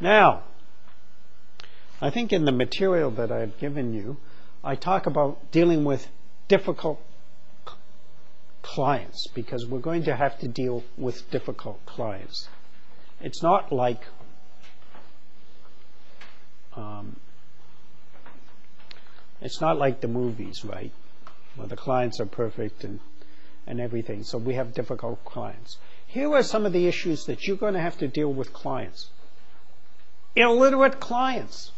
Now, I think in the material that I've given you, I talk about dealing with difficult clients, because we're going to have to deal with difficult clients. It's not like the movies, right, where the clients are perfect and everything. So we have difficult clients. Here are some of the issues that you're going to have to deal with clients. Illiterate clients.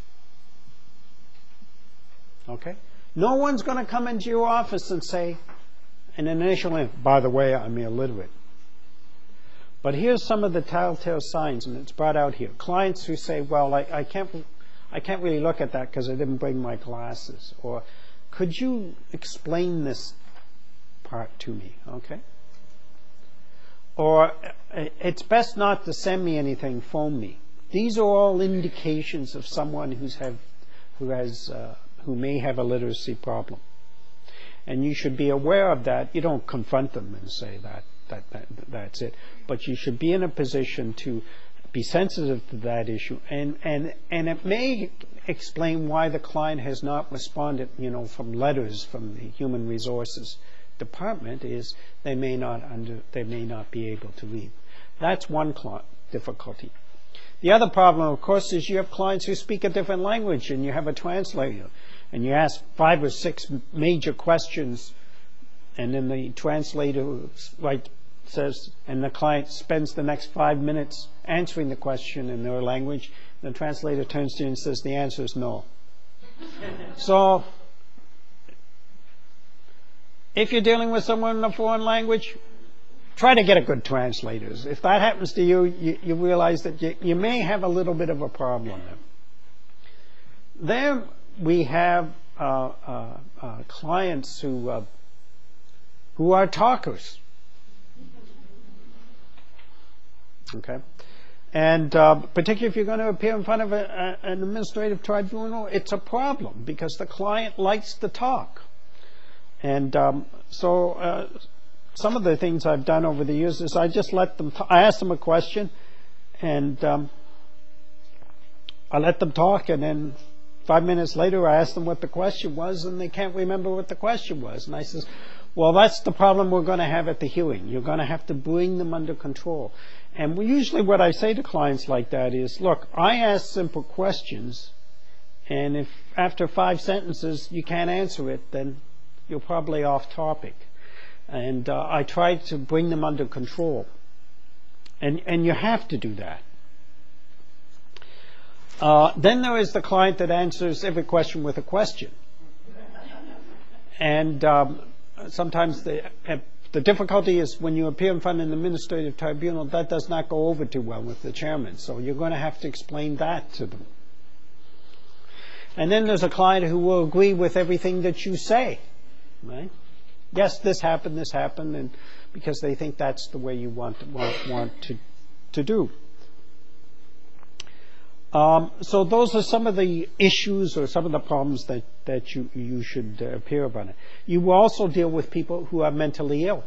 Okay? No one's going to come into your office and say, in an initial, by the way, I'm illiterate. But here's some of the telltale signs, and it's brought out here. Clients who say, well, I can't really look at that because I didn't bring my glasses. Or, could you explain this part to me? Okay? Or, it's best not to send me anything, phone me. These are all indications of someone who may have a literacy problem. And you should be aware of that. You don't confront them and say that's it. But you should be in a position to be sensitive to that issue. And it may explain why the client has not responded, from letters from the Human Resources Department, is they may not be able to read. That's one difficulty. The other problem, of course, is you have clients who speak a different language and you have a translator. And you ask 5 or 6 major questions, and then the translator says, and the client spends the next 5 minutes answering the question in their language. The translator turns to you and says, the answer is no. So, if you're dealing with someone in a foreign language, try to get a good translator. If that happens to you, you realize that you may have a little bit of a problem there. We have clients who are talkers. Okay, and particularly if you're going to appear in front of an administrative tribunal, it's a problem because the client likes to talk. And so some of the things I've done over the years is I just let them. I ask them a question, and I let them talk, and then 5 minutes later, I ask them what the question was, and they can't remember what the question was. And I says, well, that's the problem we're going to have at the hearing. You're going to have to bring them under control. And usually what I say to clients like that is, look, I ask simple questions, and if after 5 sentences you can't answer it, then you're probably off topic. And I try to bring them under control. And you have to do that. Then there is the client that answers every question with a question. And sometimes the difficulty is when you appear in front of an administrative tribunal, that does not go over too well with the chairman. So you're going to have to explain that to them. And then there's a client who will agree with everything that you say. Right? Yes, this happened, and because they think that's the way you want to do. So those are some of the issues or some of the problems that you should appear upon it. You will also deal with people who are mentally ill.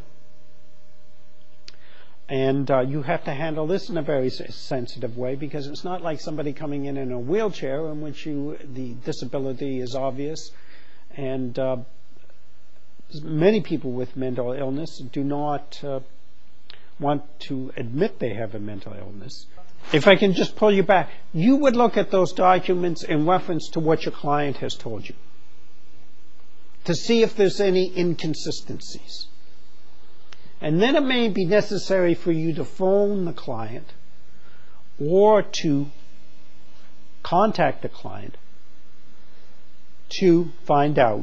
And you have to handle this in a very sensitive way, because it's not like somebody coming in a wheelchair in which the disability is obvious. And many people with mental illness do not want to admit they have a mental illness. If I can just pull you back, you would look at those documents in reference to what your client has told you to see if there's any inconsistencies. And then it may be necessary for you to phone the client or to contact the client to find out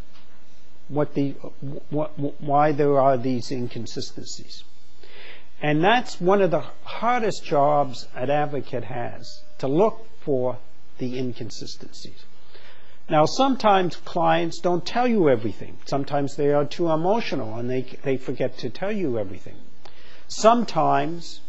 why there are these inconsistencies. And that's one of the hardest jobs an advocate has, to look for the inconsistencies. Now, sometimes clients don't tell you everything. Sometimes they are too emotional and they forget to tell you everything. Sometimes,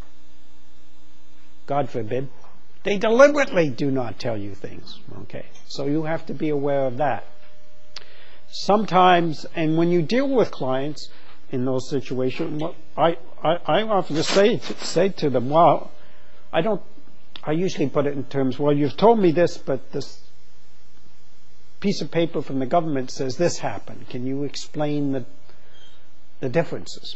God forbid, they deliberately do not tell you things. Okay, so you have to be aware of that. Sometimes, and when you deal with clients in those situations, I often say to them, well, I I usually put it in terms, well, you've told me this, but this piece of paper from the government says this happened. Can you explain the differences?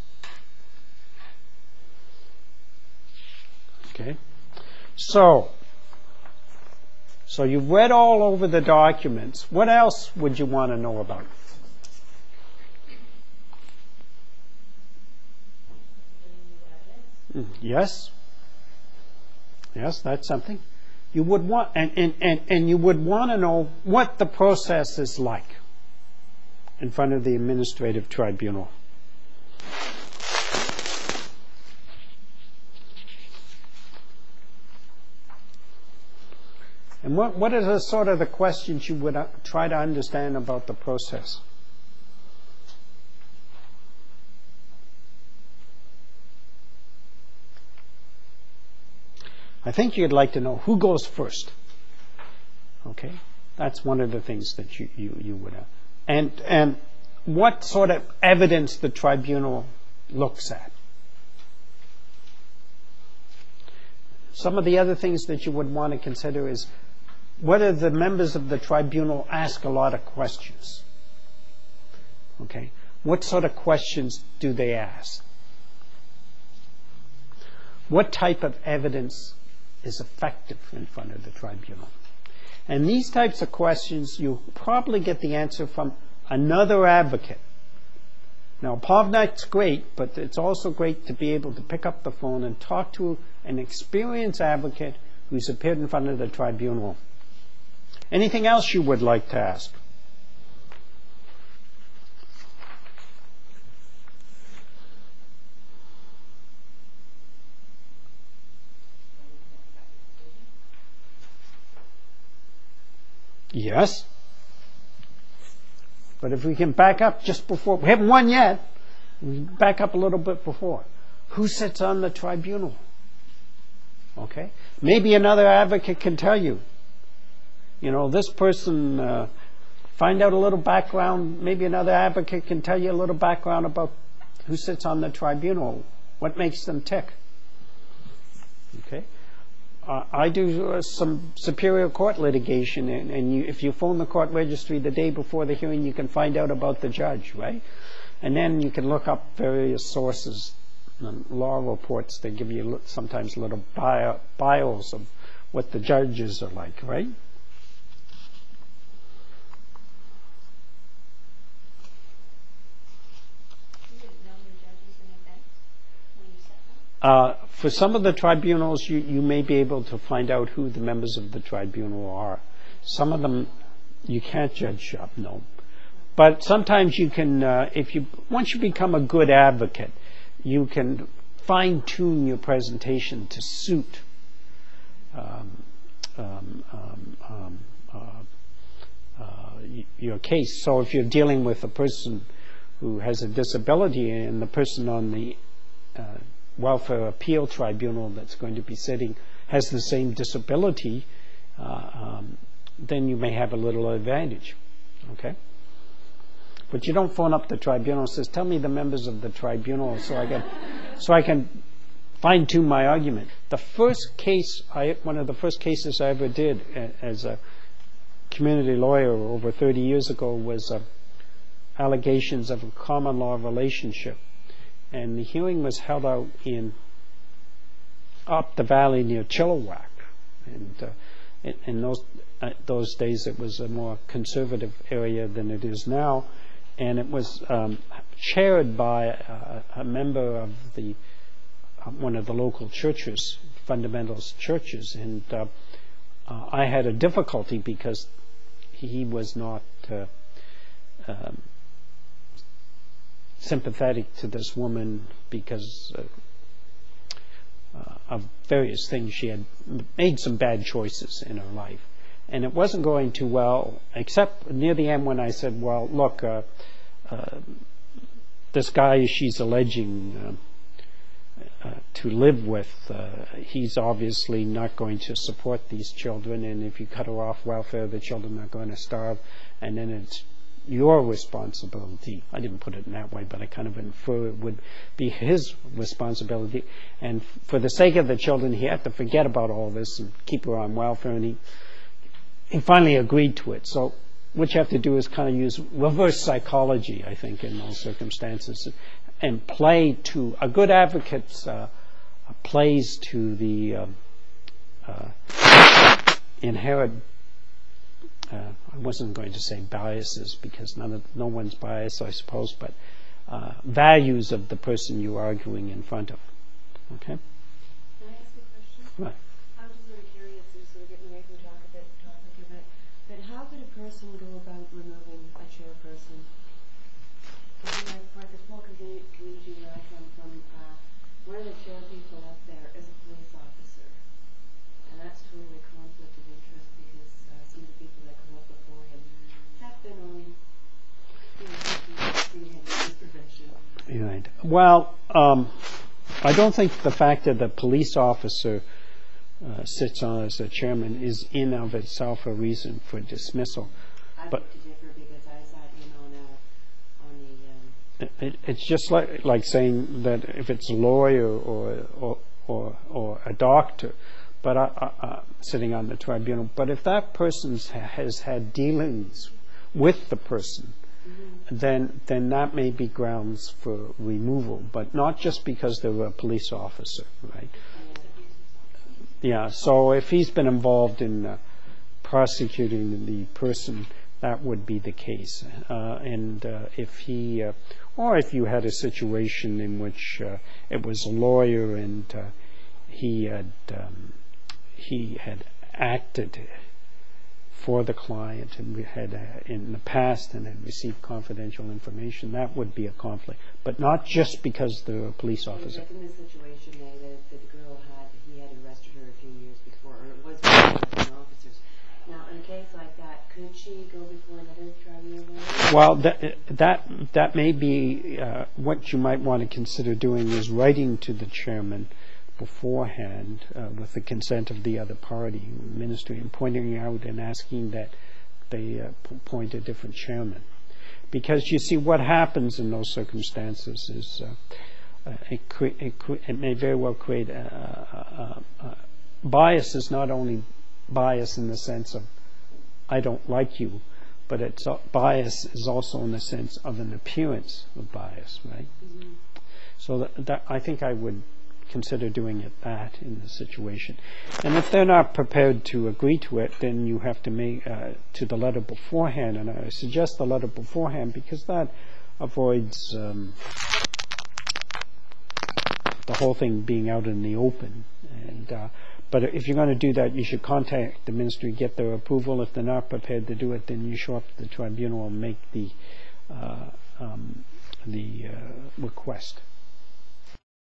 Okay. So you've read all over the documents. What else would you want to know about? Yes. Yes, that's something. You would want, and you would want to know what the process is like in front of the administrative tribunal. And what are the sort of the questions you would try to understand about the process? I think you'd like to know who goes first. Okay, that's one of the things that you would have. And what sort of evidence the tribunal looks at. Some of the other things that you would want to consider is whether the members of the tribunal ask a lot of questions. Okay, what sort of questions do they ask? What type of evidence is effective in front of the tribunal? And these types of questions, you probably get the answer from another advocate. Now, POVNet's great, but it's also great to be able to pick up the phone and talk to an experienced advocate who's appeared in front of the tribunal. Anything else you would like to ask? Yes. But if we can back up just before, we haven't won yet, we back up a little bit before. Who sits on the tribunal? Okay. Maybe another advocate can tell you, you know, this person, find out a little background. Maybe another advocate can tell you a little background about who sits on the tribunal, what makes them tick. Okay. I do some superior court litigation, and if you phone the court registry the day before the hearing, you can find out about the judge, right? And then you can look up various sources, law reports that give you sometimes little bios of what the judges are like, right? For some of the tribunals, you may be able to find out who the members of the tribunal are. Some of them you can't judge up, no. But sometimes you can, once you become a good advocate, you can fine-tune your presentation to suit your case. So if you're dealing with a person who has a disability and the person on the Welfare Appeal Tribunal that's going to be sitting has the same disability, then you may have a little advantage. Okay? But you don't phone up the tribunal and says, tell me the members of the tribunal so I can fine-tune my argument. The first case, one of the first cases I ever did as a community lawyer over 30 years ago was allegations of a common law relationship. And the hearing was held out up the valley near Chilliwack. And in those days it was a more conservative area than it is now. And it was chaired by a member of one of the local churches, fundamentalist churches. And I had a difficulty because he was not sympathetic to this woman because of various things. She had made some bad choices in her life, and it wasn't going too well, except near the end when I said, well, look, this guy she's alleging to live with, he's obviously not going to support these children, and if you cut her off welfare, the children are going to starve. And then your responsibility. I didn't put it in that way, but I kind of infer it would be his responsibility. And for the sake of the children, he had to forget about all this and keep her on welfare, and he finally agreed to it. So what you have to do is kind of use reverse psychology, I think, in those circumstances, and play to a good advocate plays to the inherent. I wasn't going to say biases because no one's biased, I suppose, but values of the person you're arguing in front of. Okay. Can I ask you a question? Right. I'm just really curious, sort of getting away from topic a bit, but how could a person go about removing a chairperson? Like a small community where I come from, one of the chair people up there is a police officer, and that's totally a conflict of interest because some of the people that come up before him have been on, prevention. Right. Well, I don't think the fact that the police officer sits on as a chairman is in of itself a reason for dismissal. I beg to differ because I sat in on the. It's just like saying that if it's a lawyer or a doctor, but sitting on the tribunal. But if that person has had dealings with the person, then that may be grounds for removal, but not just because they were a police officer, right? Yeah. So if he's been involved in prosecuting the person, that would be the case. And if he, or if you had a situation in which it was a lawyer and he had acted for the client and we had in the past and had received confidential information, that would be a conflict, but not just because they're a police officer. In this situation, that the girl he had arrested her a few years before, or it was one officers. Now, in a case like that, could she go before another tribunal? Well, that may be what you might want to consider doing is writing to the chairman beforehand with the consent of the other party, ministry, and pointing out and asking that they appoint a different chairman. Because you see, what happens in those circumstances is it may very well create bias. Is not only bias in the sense of I don't like you, but it's bias is also in the sense of an appearance of bias, right? Mm-hmm. So that I think I would consider doing it that in the situation. And if they're not prepared to agree to it, then you have to make to the letter beforehand. And I suggest the letter beforehand because that avoids the whole thing being out in the open. And but if you're going to do that, you should contact the ministry, get their approval. If they're not prepared to do it, then you show up to the tribunal and make the request.